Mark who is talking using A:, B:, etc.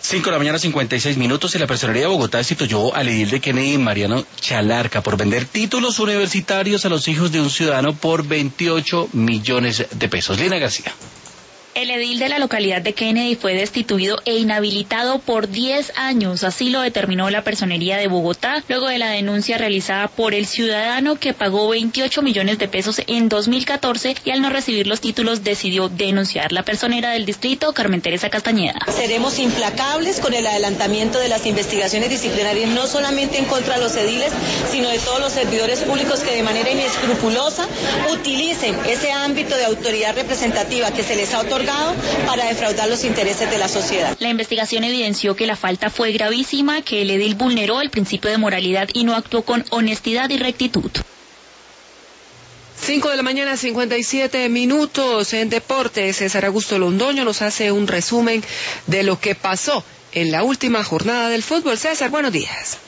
A: 5:56 y la Personería de Bogotá destituyó al edil de Kennedy, Mariano Chalarca, por vender títulos universitarios a los hijos de un ciudadano por 28 millones de pesos. Lina García.
B: El edil de la localidad de Kennedy fue destituido e inhabilitado por 10 años, así lo determinó la Personería de Bogotá, luego de la denuncia realizada por el ciudadano que pagó 28 millones de pesos en 2014 y al no recibir los títulos decidió denunciar. La personera del distrito, Carmen Teresa Castañeda.
C: Seremos implacables con el adelantamiento de las investigaciones disciplinarias, no solamente en contra de los ediles, sino de todos los servidores públicos que de manera inescrupulosa utilicen ese ámbito de autoridad representativa que se les ha otorgado para defraudar los intereses de la sociedad.
B: La investigación evidenció que la falta fue gravísima, que el edil vulneró el principio de moralidad y no actuó con honestidad y rectitud.
D: 5:57 a.m. En deportes, César Augusto Londoño nos hace un resumen de lo que pasó en la última jornada del fútbol. César, buenos días.